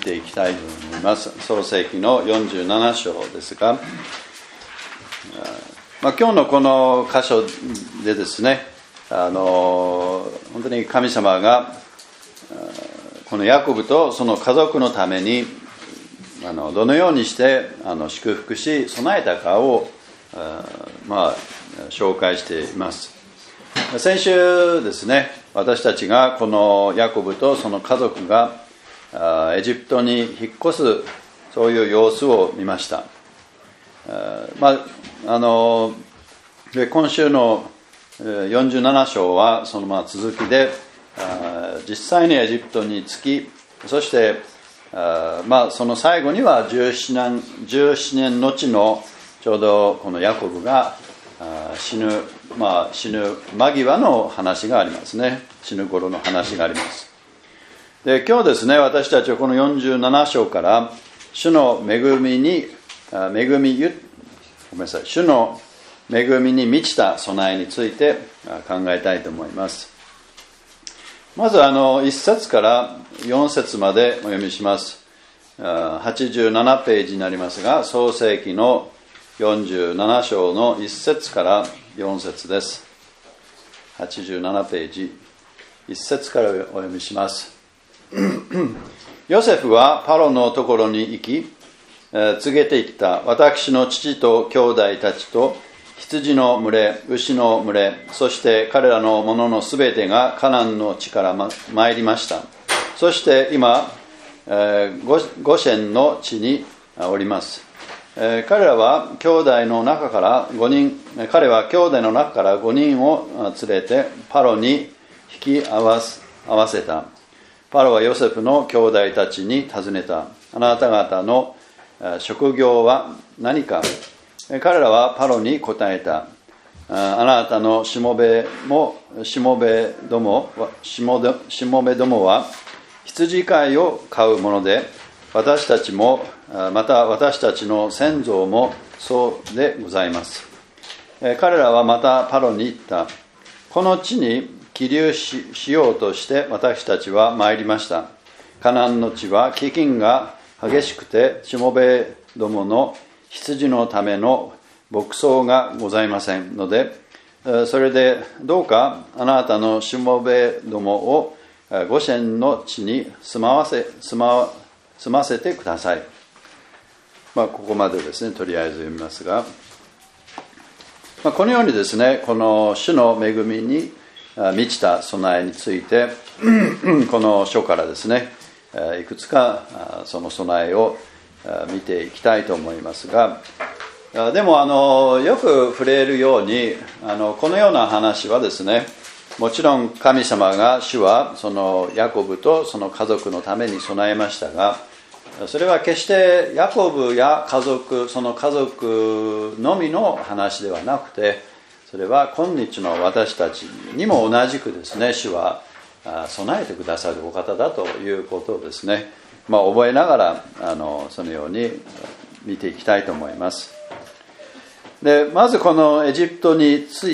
ていきたいと思います。創世記の47章ですが、今日のこの箇所でですね、本当に神様がこのヤコブとその家族のためにどのようにして祝福し備えたかを紹介しています。先週ですね、私たちがこのヤコブとその家族がエジプトに引っ越す、そういう様子を見ました。で今週の47章はその続きで、実際にエジプトに着き、そしてその最後には17年後のちょうどこのヤコブが死ぬ間際の話がありますね。死ぬ頃の話があります。で今日ですね、私たちはこの47章から主の恵みに満ちた備えについて考えたいと思います。まず1節から4節までお読みします。87ページになりますが、創世記の47章の1節から4節です。87ページ1節からお読みします。ヨセフはパロのところに行き、告げていった。私の父と兄弟たちと羊の群れ、牛の群れ、そして彼らのもののすべてがカナンの地から参りました。そして今、ゴシェンの地におります。彼は兄弟の中から5人を連れてパロに引き合わせた。パロはヨセフの兄弟たちに尋ねた。あなた方の職業は何か。彼らはパロに答えた。あなたのしもべどもは羊飼いを飼うもので、私たちもまた私たちの先祖もそうでございます。彼らはまたパロに言った。この地に起立しようとして私たちは参りました。カナンの地は飢饉が激しくて、しもべどもの羊のための牧草がございませんので、それでどうかあなたのしもべどもをゴシェンの地に住ませてください。ここまでですね、とりあえず読みますが、このようにですね、この主の恵みに満ちた備えについてこの書からですね、いくつかその備えを見ていきたいと思いますが、でもよく触れるようにこのような話はですね、もちろん神様が主はそのヤコブとその家族のために備えましたが、それは決してヤコブやその家族のみの話ではなくて、それは今日の私たちにも同じくですね、主は備えてくださるお方だということをですね、覚えながらそのように見ていきたいと思います。でまずこのエジプトにつ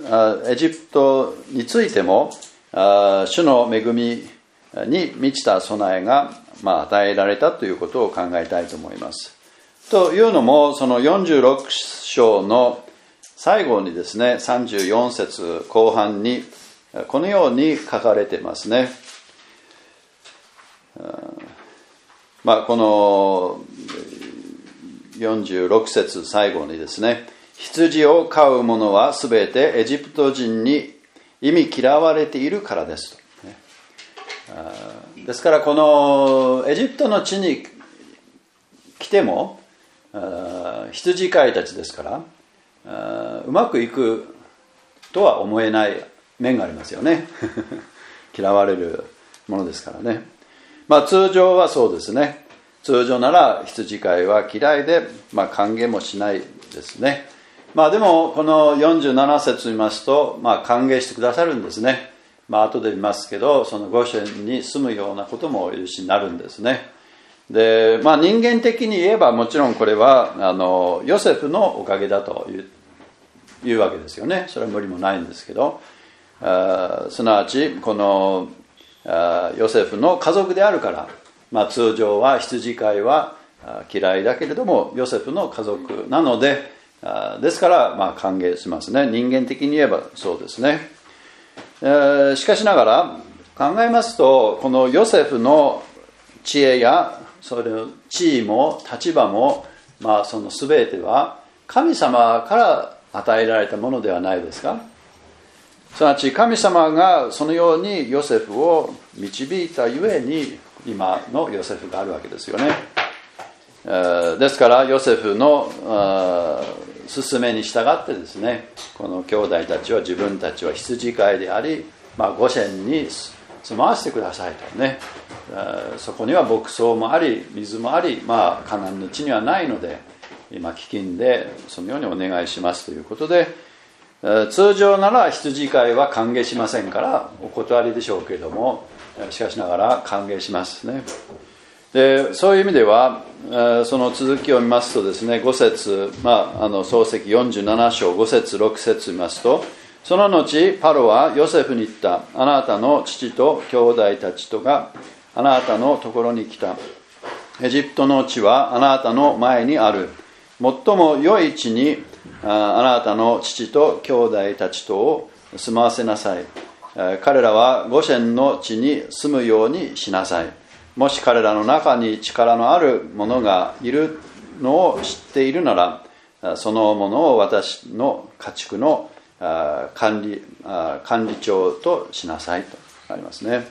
いても主の恵みに満ちた備えが与えられたということを考えたいと思います。というのも、その46章の最後にですね、34節後半にこのように書かれていますね。この46節最後にですね、羊を飼う者はすべてエジプト人に忌み嫌われているからですと。ですからこのエジプトの地に来ても羊飼いたちですからうまくいくとは思えない面がありますよね嫌われるものですからね。通常はそうですね。通常なら羊飼いは嫌いで、歓迎もしないですね。でもこの47節を見ますと、歓迎してくださるんですね。後で見ますけど、そのゴシェンに住むようなことも許しになるんですね。で、人間的に言えばもちろんこれはヨセフのおかげだというわけですよね。それは無理もないんですけど、すなわちこのヨセフの家族であるから通常は羊飼いは嫌いだけれどもヨセフの家族なので、ですから歓迎しますね。人間的に言えばそうですね。しかしながら考えますと、このヨセフの知恵やそれの地位も立場も、その全ては神様から与えられたものではないですか。すなわち神様がそのようにヨセフを導いたゆえに今のヨセフがあるわけですよね。ですからヨセフの勧めに従ってですね、この兄弟たちは自分たちは羊飼いであり、ゴシェンに住まわせてくださいとね。そこには牧草もあり水もあり、カナンの地にはないので今飢饉でそのようにお願いしますということで、通常なら羊飼いは歓迎しませんからお断りでしょうけれども、しかしながら歓迎しますね。でそういう意味ではその続きを見ますとですね、5節、創世記47章5節6節見ますと、その後パロはヨセフに言った。あなたの父と兄弟たちとがあなたのところに来た。エジプトの地はあなたの前にある。最も良い地にあなたの父と兄弟たちとを住まわせなさい。彼らはゴシェンの地に住むようにしなさい。もし彼らの中に力のある者がいるのを知っているなら、その者を私の家畜の管理長としなさいとありますね。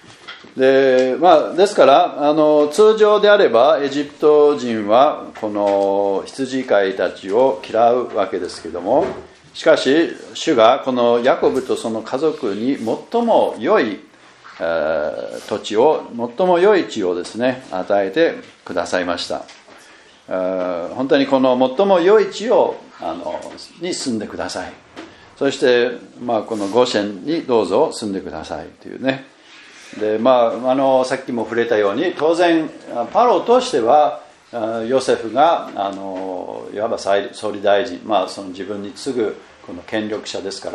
ですから通常であればエジプト人はこの羊飼いたちを嫌うわけですけども、しかし主がこのヤコブとその家族に最も良い土地を、最も良い地をですね与えてくださいました。本当にこの最も良い地をに住んでください。そして、このゴシェンにどうぞ住んでくださいというね。でさっきも触れたように、当然パロとしてはヨセフがいわば総理大臣、その自分に次ぐこの権力者ですから、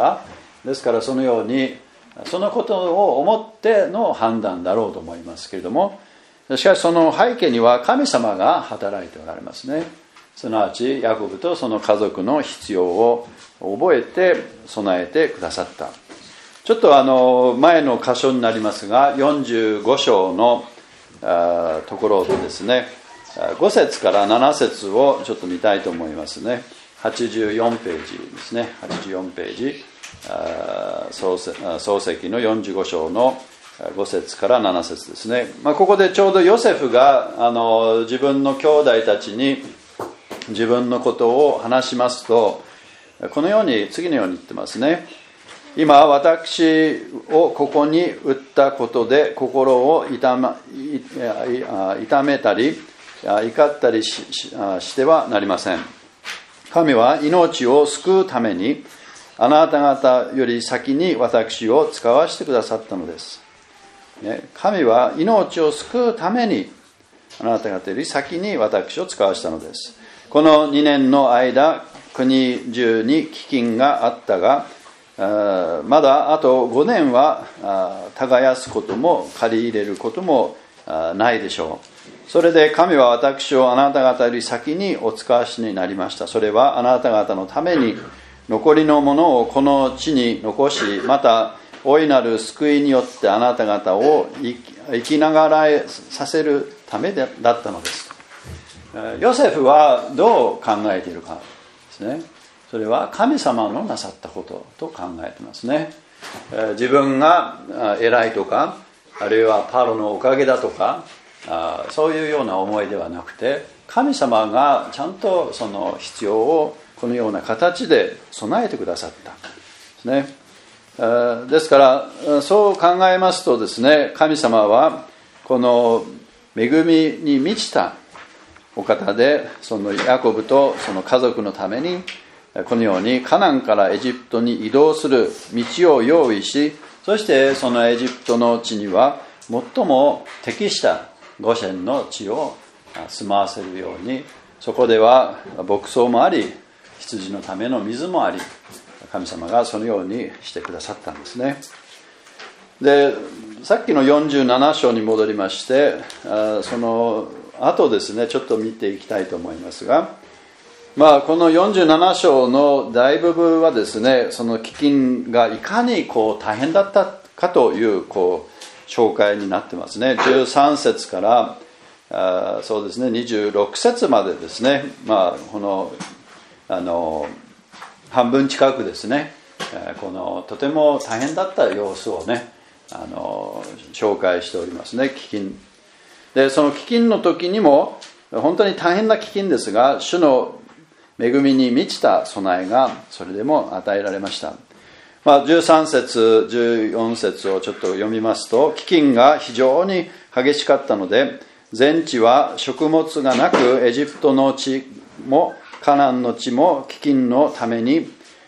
そのようにそのことを思っての判断だろうと思いますけれども、しかしその背景には神様が働いておられますね。すなわちヤコブとその家族の必要を覚えて備えてくださった。ちょっと前の箇所になりますが、45章のところでですね、5節から7節をちょっと見たいと思いますね。84ページですね。84ページ、創世記の45章の5節から7節ですね。ここでちょうどヨセフが自分の兄弟たちに自分のことを話しますと、このように次のように言ってますね。今私をここに売ったことで心を痛めたり怒ったりしてはなりません。神は命を救うためにあなた方より先に私を使わせてくださったのです。神は命を救うためにあなた方より先に私を使わせたのです。この2年の間、国中に飢饉があったが、まだあと5年は耕すことも借り入れることもないでしょう。それで神は私をあなた方より先にお使わしになりました。それはあなた方のために残りのものをこの地に残し、また大いなる救いによってあなた方を生きながらえさせるためだったのです。ヨセフはどう考えているかですね。それは神様のなさったことと考えてますね。自分が偉いとか、あるいはパロのおかげだとか、そういうような思いではなくて、神様がちゃんとその必要をこのような形で備えてくださったですね。ですからそう考えますとですね、神様はこの恵みに満ちたお方で、そのヤコブとその家族のためにこのようにカナンからエジプトに移動する道を用意し、そしてそのエジプトの地には最も適したゴシェンの地を住まわせるように、そこでは牧草もあり羊のための水もあり、神様がそのようにしてくださったんですね。でさっきの47章に戻りまして、その後ですね、ちょっと見ていきたいと思いますが、この47章の大部分はですね、その飢饉がいかに大変だったかという紹介になってますね。13節からそうですね、26節までですね、この半分近くですね、このとても大変だった様子をね、紹介しておりますね。飢饉で、その飢饉の時にも本当に大変な飢饉ですが、主の恵みに満ちた備えがそれでも与えられました。13節14節をちょっと読みますと、飢饉が非常に激しかったので、全地は食物がなく、エジプトの地もカナンの地も飢饉のために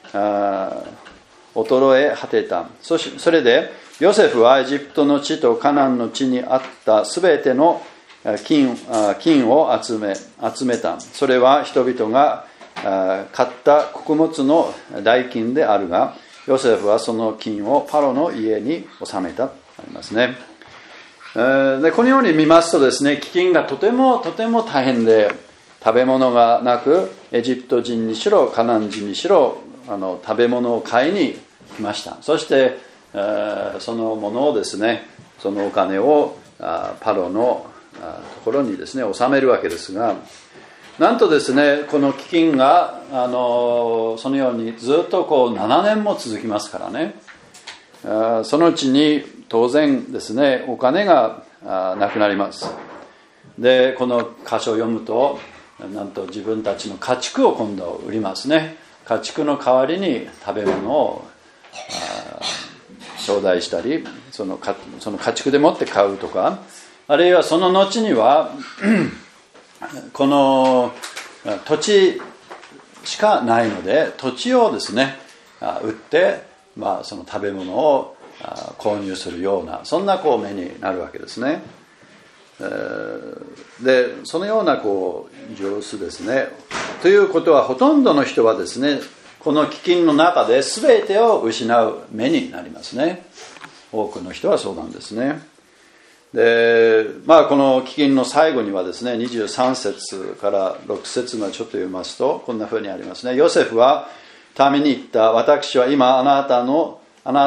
衰え果てた。それでヨセフはエジプトの地とカナンの地にあったすべての金を集めた。それは人々が買った穀物の代金であるが、ヨセフはその金をパロの家に納めたとありますね。でこのように見ますとですね、飢饉がとても大変で、食べ物がなく、エジプト人にしろカナン人にしろ食べ物を買いに来ました。そしてそのものをですね、そのお金をパロのところにですね納めるわけですが、なんとですね、この飢饉がそのようにずっと7年も続きますからね、そのうちに当然ですね、お金がなくなります。でこの箇所を読むと、なんと自分たちの家畜を今度売りますね。家畜の代わりに食べ物を頂戴したり、その家畜でもって買うとか、あるいはその後にはこの土地しかないので、土地をですね売って、その食べ物を購入するような、そんな目になるわけですね。でそのような様子ですね。ということは、ほとんどの人はですね、この飢饉の中で全てを失う目になりますね。多くの人はそうなんですね。でこの飢饉の最後にはですね、23節から6節までちょっと読みますと、こんな風にありますね。ヨセフは民に言った。私は今あなたとあな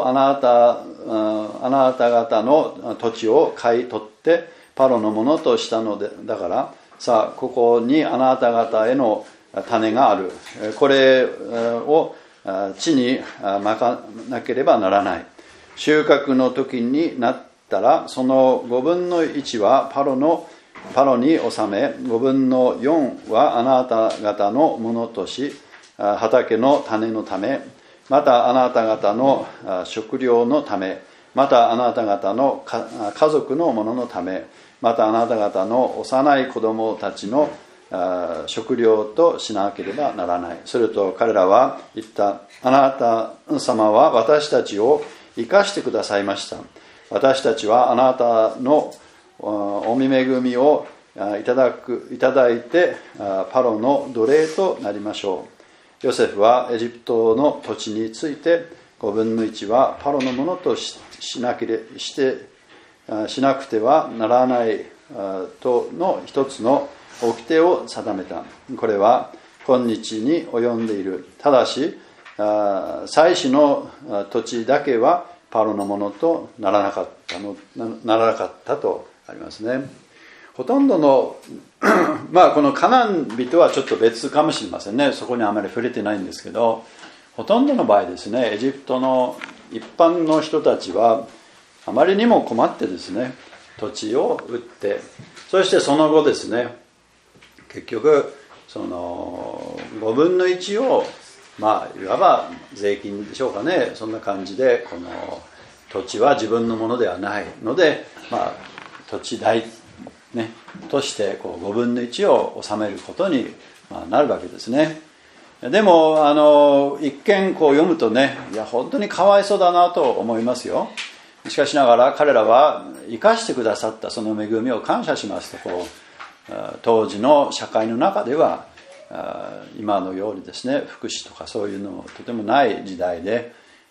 た方の土地を買い取ってパロのものとしたのでだから、さあここにあなた方への種がある。これを地にまかなければならない。収穫の時になったら、その5分の1はパロに納め、5分の4はあなた方のものとし、畑の種のため、またあなた方の食料のため、またあなた方の家族のもののため、またあなた方の幼い子供たちの食料としなければならない。すると彼らは言った。あなた様は私たちを生かしてくださいました。私たちはあなたのお見恵みをいただいてパロの奴隷となりましょう。ヨセフはエジプトの土地について5分の1はパロのものとしなくてはならないとの一つの掟を定めた。これは今日に及んでいる。ただし祭司の土地だけはパロのものとならなかったとありますね。ほとんどのこのカナン人はちょっと別かもしれませんね。そこにあまり触れてないんですけど、ほとんどの場合ですね、エジプトの一般の人たちはあまりにも困ってですね、土地を売って、そしてその後ですね、結局その5分の1をいわば税金でしょうかね、そんな感じでこの土地は自分のものではないので、土地代、として5分の1を納めることになるわけですね。でも一見読むとね、いや本当にかわいそうだなと思いますよ。しかしながら彼らは生かしてくださったその恵みを感謝しますと、当時の社会の中では今のようにですね、福祉とかそういうのとてもない時代で、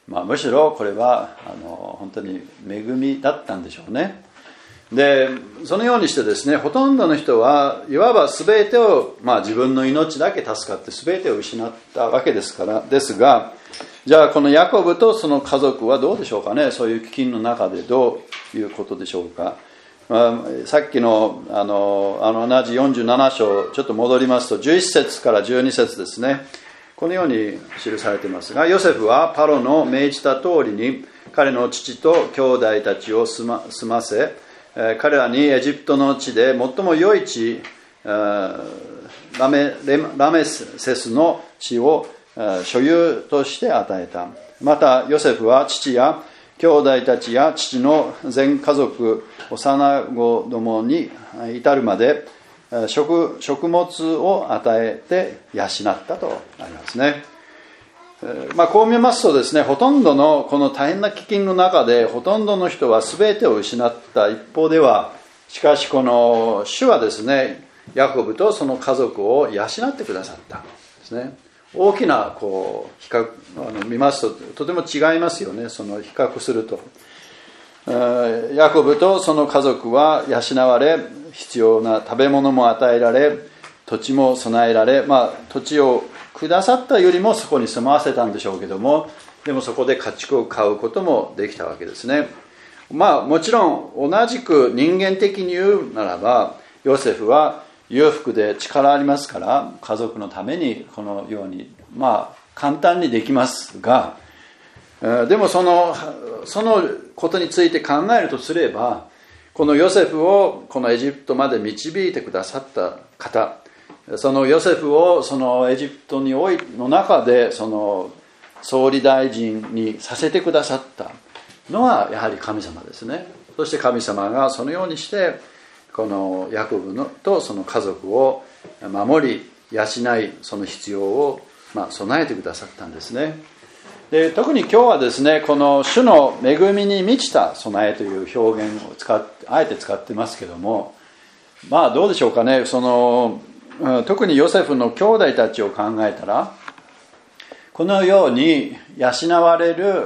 むしろこれは本当に恵みだったんでしょうね。でそのようにしてですね、ほとんどの人はいわば全てを、自分の命だけ助かって全てを失ったわけですが、じゃあこのヤコブとその家族はどうでしょうかね。そういう飢饉の中でどういうことでしょうか。さっきの同じ47章ちょっと戻りますと、11節から12節ですね。このように記されていますが、ヨセフはパロの命じた通りに彼の父と兄弟たちを住ませ、彼らにエジプトの地で最も良い地、ラメセスの地を所有として与えた。またヨセフは父や兄弟たちや父の全家族、幼子どもに至るまで食物を与えて養ったとありますね。こう見ますとですね、ほとんどのこの大変な飢饉の中でほとんどの人は全てを失った一方では、しかしこの主はですね、ヤコブとその家族を養ってくださったんですね。大きな比較見ますととても違いますよね。その比較すると、ヤコブとその家族は養われ、必要な食べ物も与えられ、土地も備えられ、土地をくださったよりもそこに住まわせたんでしょうけども、でもそこで家畜を飼うこともできたわけですね。もちろん同じく人間的に言うならば、ヨセフは裕福で力ありますから、家族のためにこのように簡単にできますが、でもそのことについて考えるとすれば、このヨセフをこのエジプトまで導いてくださった方、そのヨセフをそのエジプトの中でその総理大臣にさせてくださったのはやはり神様ですね。そして神様がそのようにしてこのヤコブとその家族を守り養い、その必要を備えてくださったんですね。で特に今日はですね、この主の恵みに満ちた備えという表現をあえて使ってますけども、どうでしょうかね。特にヨセフの兄弟たちを考えたら、このように養われる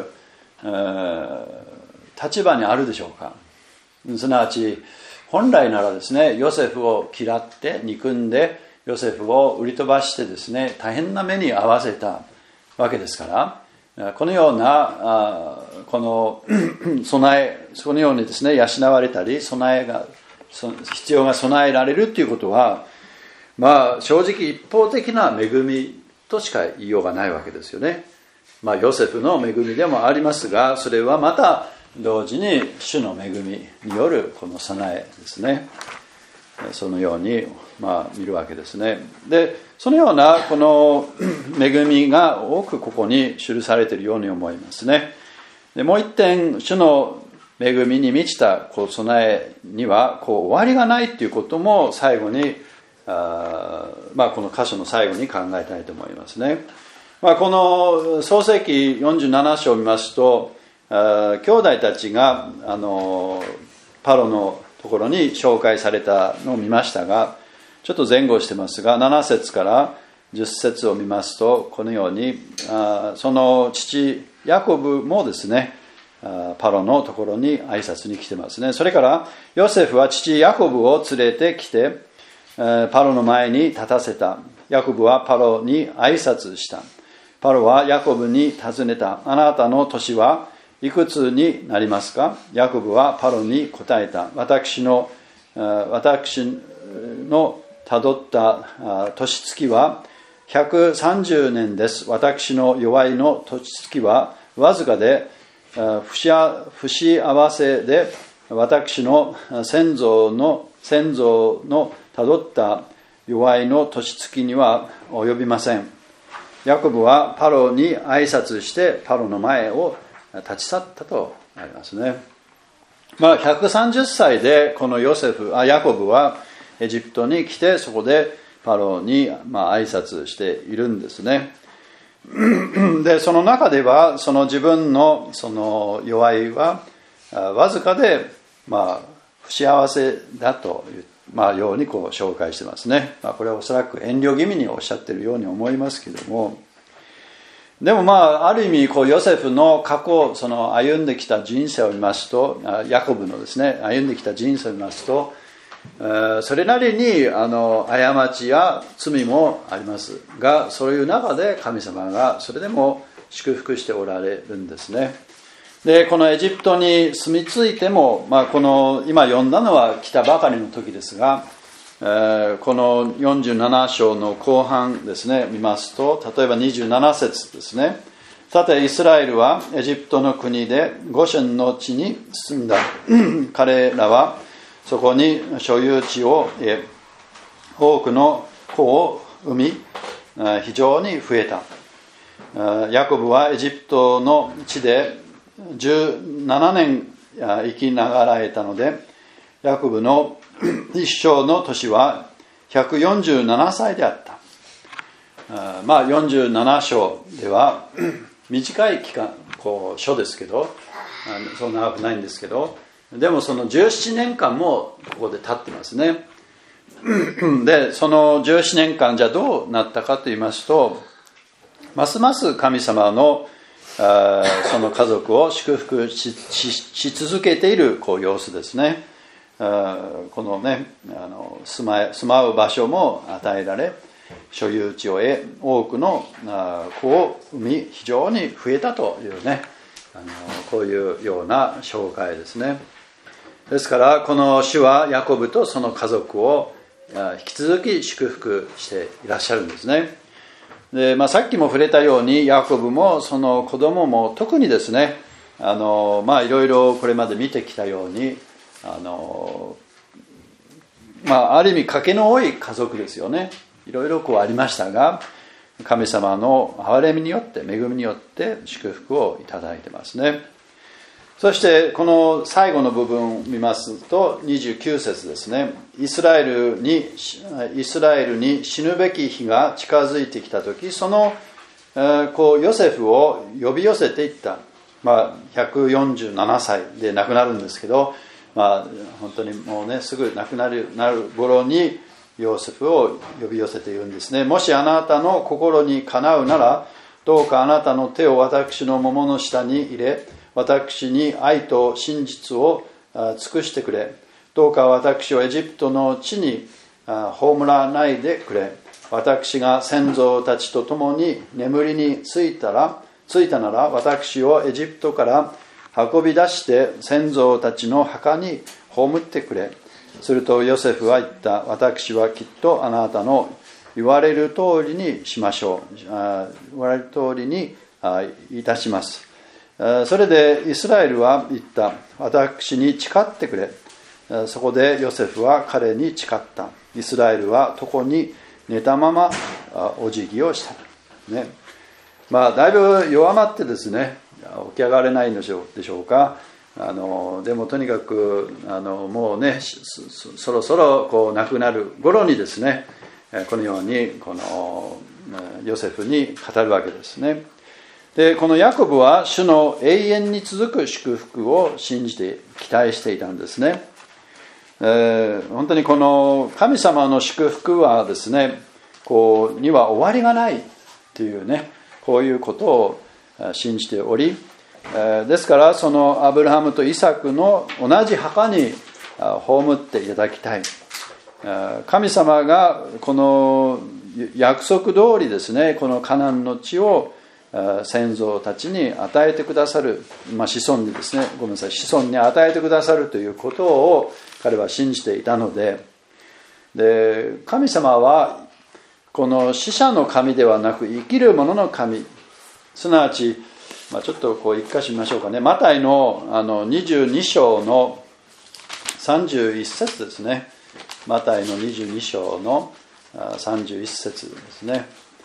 立場にあるでしょうか。すなわち本来ならですね、ヨセフを嫌って憎んでヨセフを売り飛ばしてですね、大変な目に遭わせたわけですから、このようなこの備え、そのようにですね養われたり必要が備えられるということは、正直一方的な恵みとしか言いようがないわけですよね。ヨセフの恵みでもありますが、それはまた同時に主の恵みによるこの備えですね。そのように見るわけですね。でそのようなこの恵みが多くここに記されているように思いますね。でもう一点、主の恵みに満ちた備えには終わりがないということも最後にこの箇所の最後に考えたいと思いますね。この創世記47章を見ますと、兄弟たちがパロのところに紹介されたのを見ましたが、ちょっと前後してますが、7節から10節を見ますと、このようにその父ヤコブもですね、パロのところに挨拶に来てますね。それからヨセフは父ヤコブを連れてきてパロの前に立たせた。ヤコブはパロに挨拶した。パロはヤコブに尋ねた。あなたの年はいくつになりますか？ヤコブはパロに答えた。私のたどった年月は130年です。私の弱いの年月はわずかで不幸せで、私の先祖のたどった弱いの年月には及びません。ヤコブはパロに挨拶してパロの前を立ち去ったとありますね。130歳でこのヤコブはエジプトに来て、そこでパロに挨拶しているんですね。でその中ではその自分のその弱いはわずかで不幸せだというように紹介してますね。これはおそらく遠慮気味におっしゃっているように思いますけども、 でもある意味ヨセフの過去、その歩んできた人生を見ますと、ヤコブのですね、歩んできた人生を見ますと、それなりに過ちや罪もありますが、そういう中で神様がそれでも祝福しておられるんですね。でこのエジプトに住み着いても、この今読んだのは来たばかりの時ですが、この47章の後半ですね見ますと、例えば27節ですね。さてイスラエルはエジプトの国でゴシェンの地に住んだ彼らはそこに所有地を得、多くの子を産み、非常に増えた。ヤコブはエジプトの地で17年生きながらえたので、ヤコブの一生の年は147歳であった。47章では短い期間書ですけど、そんな長くないんですけど、でもその17年間もここで経ってますね。でその17年間じゃどうなったかと言いますと、ますます神様のその家族を祝福 し続けている様子ですね。このね住まう場所も与えられ、所有地を得、多くの子を産み非常に増えたというね、こういうような紹介ですね。ですからこの主はヤコブとその家族を引き続き祝福していらっしゃるんですね。で、さっきも触れたようにヤコブもその子供も特にですね、いろいろこれまで見てきたようにある意味賭けの多い家族ですよね。いろいろありましたが、神様の憐れみによって恵みによって祝福をいただいてますね。そしてこの最後の部分を見ますと29節ですね。イスラエルに死ぬべき日が近づいてきた時、そのヨセフを呼び寄せていった。147歳で亡くなるんですけど、本当にもうねすぐ亡くなる頃にヨセフを呼び寄せているんですね。もしあなたの心にかなうなら、どうかあなたの手を私の桃の下に入れ、私に愛と真実を尽くしてくれ。どうか私をエジプトの地に葬らないでくれ。私が先祖たちと共に眠りについたなら、私をエジプトから運び出して先祖たちの墓に葬ってくれ。するとヨセフは言った。私はきっとあなたの言われる通りにしましょう。言われる通りにいたします。それでイスラエルは言った。私に誓ってくれ。そこでヨセフは彼に誓った。イスラエルは床に寝たままお辞儀をした、ね。だいぶ弱まってですね、起き上がれないのでしょうか。でもとにかくもうねそろそろ亡くなる頃にですね、このようにこのヨセフに語るわけですね。でこのヤコブは主の永遠に続く祝福を信じて期待していたんですね。本当にこの神様の祝福はですねには終わりがないというね、こういうことを信じており、ですからそのアブラハムとイサクの同じ墓に葬っていただきたい。神様がこの約束通りですね、このカナンの地を先祖たちに与えてくださる、子孫にですね、子孫に与えてくださるということを彼は信じていたので、神様はこの死者の神ではなく生きる者の神、すなわち、ちょっと一箇所見ましょうかね。マタイの22章の31節ですね。マタイの22章の31節ですね。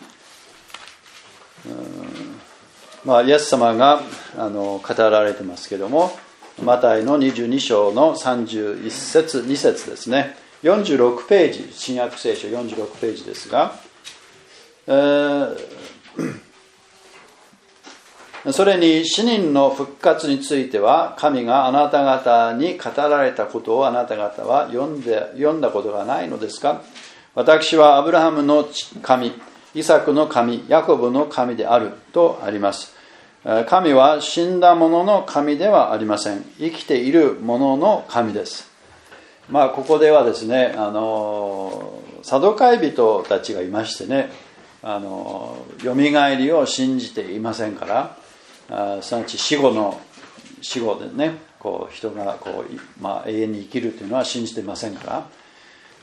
イエス様が語られてますけども、マタイの22章の31節2節ですね。46ページ、新約聖書46ページですが、それに死人の復活については神があなた方に語られたことをあなた方は読んだことがないのですか。私はアブラハムの神、 イサクの神、ヤコブの神であるとあります。神は死んだ者の神ではありません。生きている者の神です。ここではですね、サドカイ人たちがいましてね、よみがえりを信じていませんから、すなわち死後でね、人が永遠に生きるというのは信じていませんから。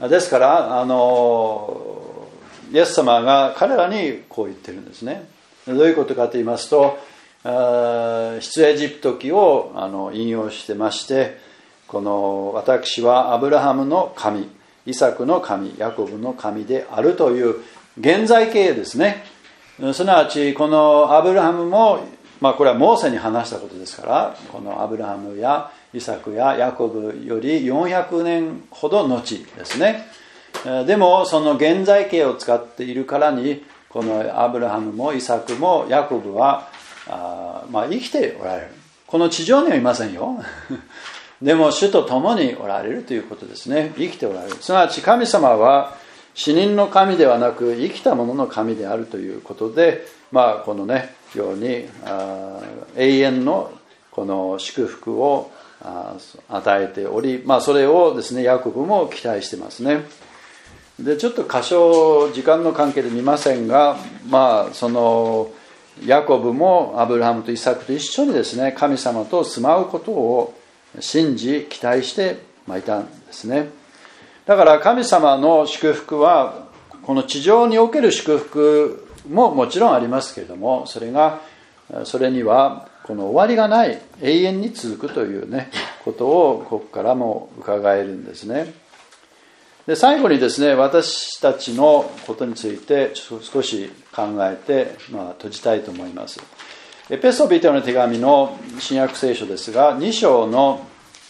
ですからイエス様が彼らにこう言ってるんですね。どういうことかと言いますと、出エジプト記を引用してまして、この私はアブラハムの神、イサクの神、ヤコブの神であるという現在形ですね。すなわちこのアブラハムも、これはモーセに話したことですから、このアブラハムやイサクやヤコブより400年ほど後ですね。でもその現在形を使っているからに、このアブラハムもイサクもヤコブは生きておられる。この地上にはいませんよでも主と共におられるということですね。生きておられる。すなわち神様は死人の神ではなく生きた者の神であるということで、このねように永遠のこの祝福を与えており、それをですねヤコブも期待してますね。でちょっと箇所時間の関係で見ませんが、そのヤコブもアブラハムとイサクと一緒にですね神様と住まうことを信じ期待していたんですね。だから神様の祝福はこの地上における祝福ももちろんありますけれども、それにはこの終わりがない永遠に続くというねことをここからも伺えるんですね。で最後にですね、私たちのことについて少し考えて、閉じたいと思います。エペソビトへの手紙の新約聖書ですが、2章の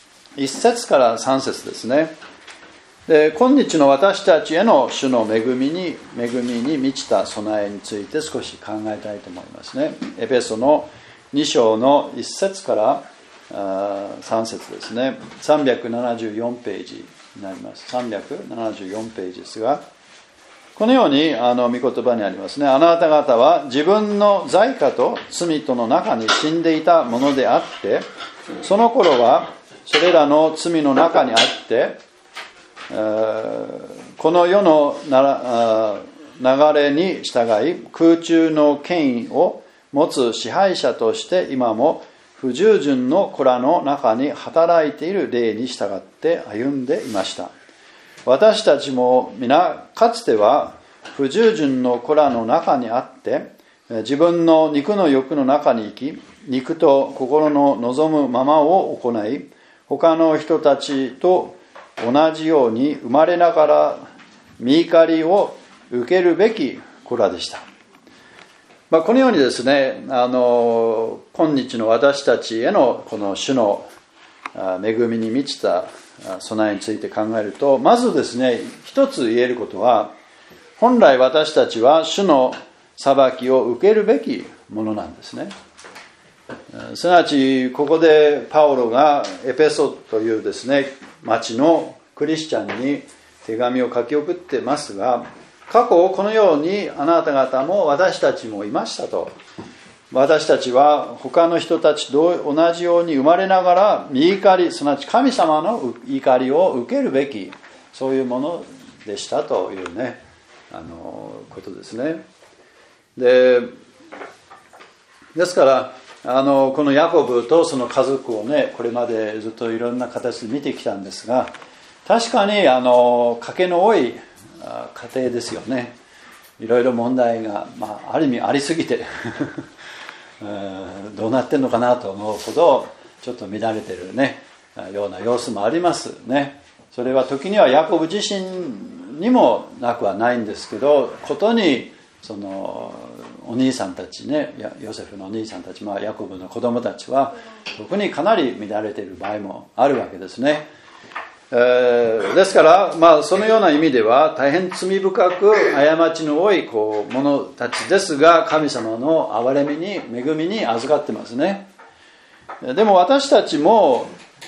1節から3節ですね。で今日の私たちへの主の恵みに満ちた備えについて少し考えたいと思いますね。エペソの2章の1節から3節ですね。374ページになります。374ページですが、このように御言葉にありますね。あなた方は自分の罪過と罪との中に死んでいたものであって、その頃はそれらの罪の中にあって、この世の流れに従い空中の権威を持つ支配者として今も不従順の子らの中に働いている霊に従って歩んでいました。私たちも皆かつては不従順の子らの中にあって自分の肉の欲の中に生き、肉と心の望むままを行い、他の人たちと同じように生まれながら御怒りを受けるべき子らでした。このようにですね、今日の私たちへのこの主の恵みに満ちた備えについて考えると、まずですね、一つ言えることは、本来私たちは主の裁きを受けるべきものなんですね。すなわちここでパウロがエペソというですね町のクリスチャンに手紙を書き送ってますが、過去このようにあなた方も私たちもいましたと。私たちは他の人たちと同じように生まれながら御怒り、すなわち神様の怒りを受けるべき、そういうものでしたというねことですね。ですからこのヤコブとその家族をね、これまでずっといろんな形で見てきたんですが、確かに賭けの多い家庭ですよね。いろいろ問題が、ある意味ありすぎてどうなってんのかなと思うほどちょっと乱れてるねような様子もありますね。それは時にはヤコブ自身にもなくはないんですけど、ことにそのお兄さんたちね、ヨセフのお兄さんたち、ヤコブの子供たちは特にかなり乱れている場合もあるわけですね。ですから、そのような意味では大変罪深く過ちの多い者たちですが、神様の憐れみに恵みに預かってますね。でも私たちも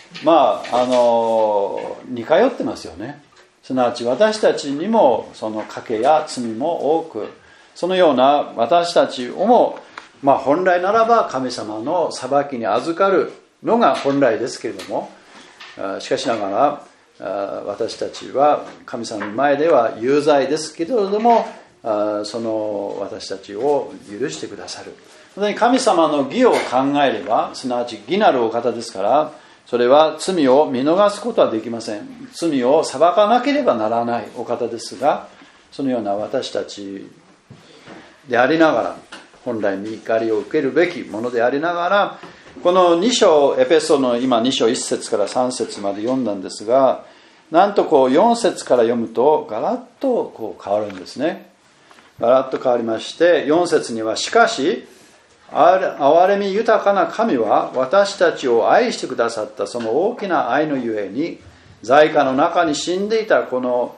似通ってますよね。すなわち私たちにもその賭けや罪も多くそのような私たちをも、本来ならば神様の裁きに預かるのが本来ですけれども、しかしながら私たちは神様の前では有罪ですけれども、その私たちを許してくださる。本当に神様の義を考えれば、すなわち義なるお方ですから、それは罪を見逃すことはできません。罪を裁かなければならないお方ですが、そのような私たちでありながら、本来に怒りを受けるべきものでありながら、この2章、エペソの今2章1節から3節まで読んだんですが、なんと4節から読むとガラッと変わるんですね。ガラッと変わりまして、4節には、しかし憐れみ豊かな神は私たちを愛してくださったその大きな愛のゆえに、罪禍の中に死んでいたこの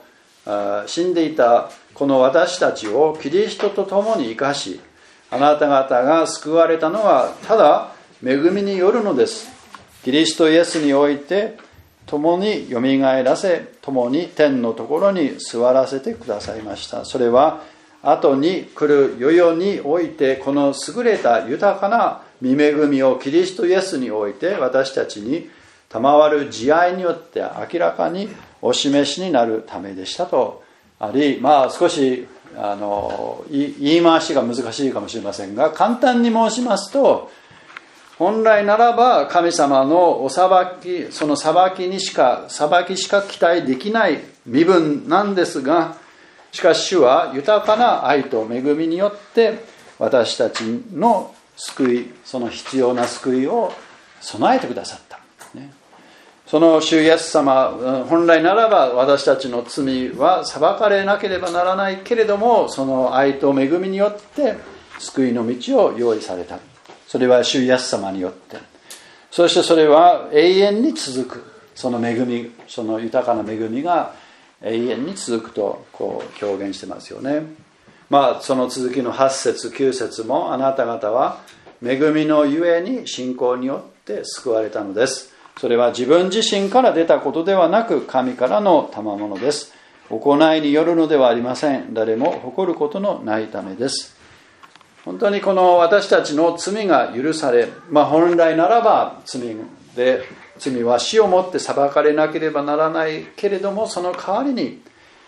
私たちをキリストと共に生かし、あなた方が救われたのはただ恵みによるのです。キリストイエスにおいて共によみがえらせ、共に天のところに座らせてくださいました。それは後に来る世々において、この優れた豊かな御恵みをキリストイエスにおいて私たちに賜る慈愛によって明らかにお示しになるためでしたとあり、少し言い回しが難しいかもしれませんが、簡単に申しますと、本来ならば神様のお裁き、その裁きしか期待できない身分なんですが、しかし主は豊かな愛と恵みによって私たちの救い、その必要な救いを備えてくださった、その主イエス様、本来ならば私たちの罪は裁かれなければならないけれども、その愛と恵みによって救いの道を用意された。それは主イエス様によって、そしてそれは永遠に続く、その恵み、その豊かな恵みが永遠に続くと表現してますよね。その続きの8節9節も、あなた方は恵みのゆえに信仰によって救われたのです。それは自分自身から出たことではなく、神からの賜物です。行いによるのではありません。誰も誇ることのないためです。本当にこの私たちの罪が許され、本来ならば罪は死をもって裁かれなければならないけれども、その代わりに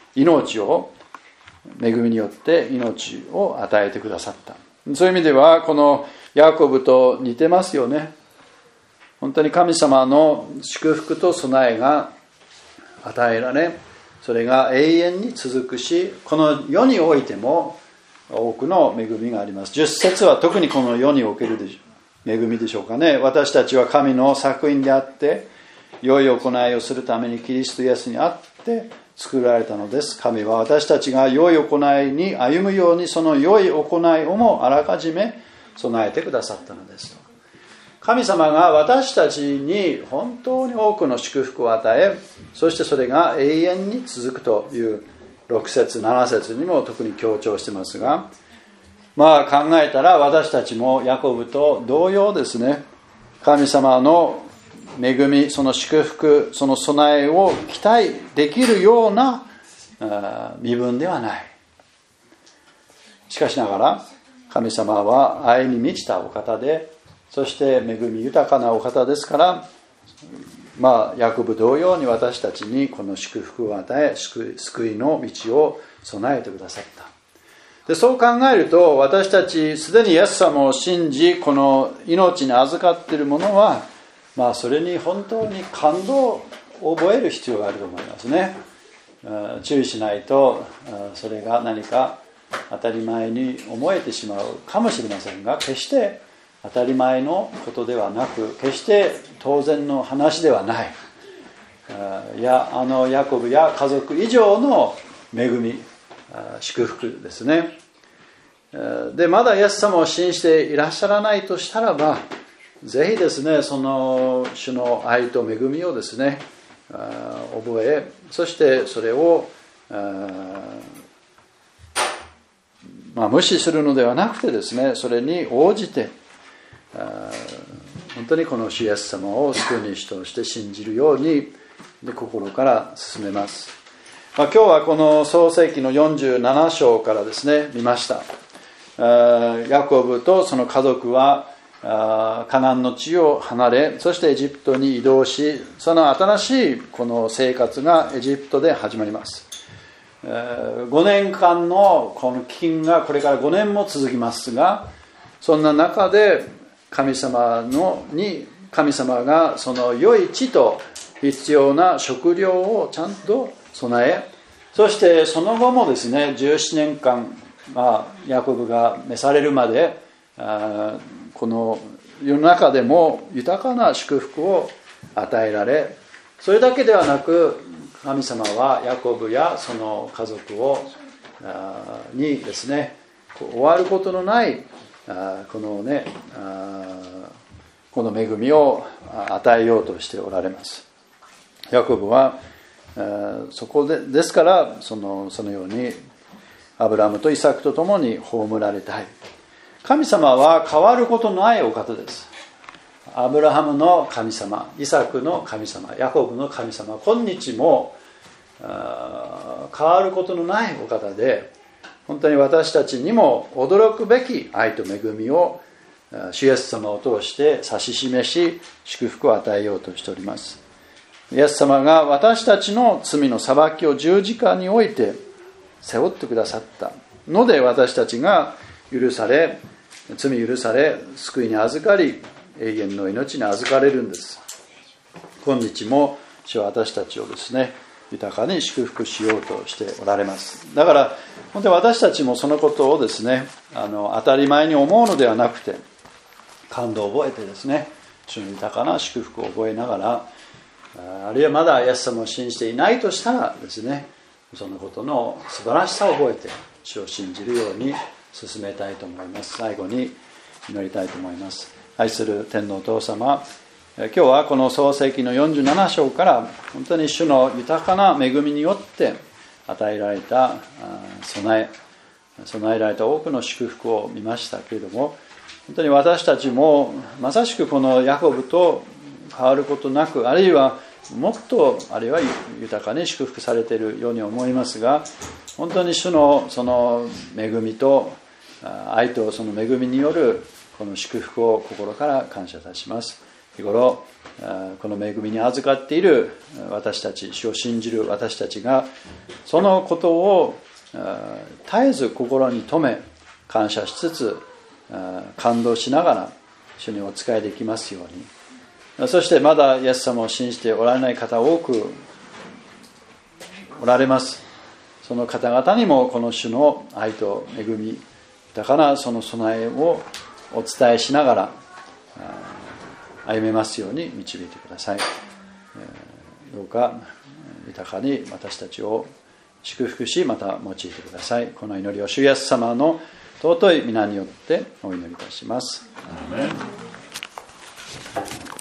恵みによって命を与えてくださった。そういう意味ではこのヤコブと似てますよね。本当に神様の祝福と備えが与えられ、それが永遠に続くし、この世においても多くの恵みがあります。10節は特にこの世における恵みでしょうかね。私たちは神の作品であって、良い行いをするためにキリストイエスにあって作られたのです。神は私たちが良い行いに歩むように、その良い行いをもあらかじめ備えてくださったのですと。神様が私たちに本当に多くの祝福を与え、そしてそれが永遠に続くという6節7節にも特に強調してますが、考えたら私たちもヤコブと同様ですね。神様の恵み、その祝福、その備えを期待できるような身分ではない。しかしながら神様は愛に満ちたお方で、そして恵み豊かなお方ですから、ヤコブ同様に私たちにこの祝福を与え、救いの道を備えてくださった。で、そう考えると、私たちすでにイエス様を信じ、この命に預かっている者は、それに本当に感動を覚える必要があると思いますね。注意しないと、それが何か当たり前に思えてしまうかもしれませんが、決して当たり前のことではなく、決して当然の話ではない。ヤコブや家族以上の恵み、祝福ですね。で、まだイエス様を信じていらっしゃらないとしたらば、ぜひですね、その主の愛と恵みをですね、覚え、そしてそれを無視するのではなくてですね、それに応じて本当にこの主イエス様を救い主として信じるように心から進めます。今日はこの創世記の47章からですね見ました。 ヤコブとその家族はカナンの地を離れ、そしてエジプトに移動し、その新しいこの生活がエジプトで始まります。5年間のこの飢饉がこれから5年も続きますが、そんな中で神様がその良い地と必要な食料をちゃんと備え、そしてその後もですね、17年間、ヤコブが召されるまでこの世の中でも豊かな祝福を与えられ、それだけではなく神様はヤコブやその家族にですね、終わることのないこの恵みを与えようとしておられます。ヤコブはそこですからそのようにアブラハムとイサクと共に葬られたい。神様は変わることのないお方です。アブラハムの神様、イサクの神様、ヤコブの神様、今日も変わることのないお方で、本当に私たちにも驚くべき愛と恵みを主イエス様を通して指し示し、祝福を与えようとしております。イエス様が私たちの罪の裁きを十字架において背負ってくださったので、私たちが許され、罪許され、救いに預かり、永遠の命に預かれるんです。今日も主は私たちをですね、豊かに祝福しようとしておられます。だから本当に私たちもそのことをですね、当たり前に思うのではなくて、感動を覚えてですね、主の豊かな祝福を覚えながら、あるいはまだイエス様を信じていないとしたらですね、そのことの素晴らしさを覚えて主を信じるように進めたいと思います。最後に祈りたいと思います。愛する天皇お父様、今日はこの創世記の47章から本当に主の豊かな恵みによって与えられた備えられた多くの祝福を見ましたけれども、本当に私たちもまさしくこのヤコブと変わることなく、あるいはもっと豊かに祝福されているように思いますが、本当に主のその恵みと愛とその恵みによるこの祝福を心から感謝いたします。日頃この恵みに預かっている私たち、主を信じる私たちがそのことを絶えず心に留め感謝しつつ感動しながら主にお仕えできますように。そしてまだイエス様を信じておられない方多くおられます。その方々にもこの主の愛と恵み、豊かなその備えをお伝えしながら歩めますように導いてください。どうか豊かに私たちを祝福し、また用いてください。この祈りを主イエス様の尊い皆によってお祈りいたします。アーメン。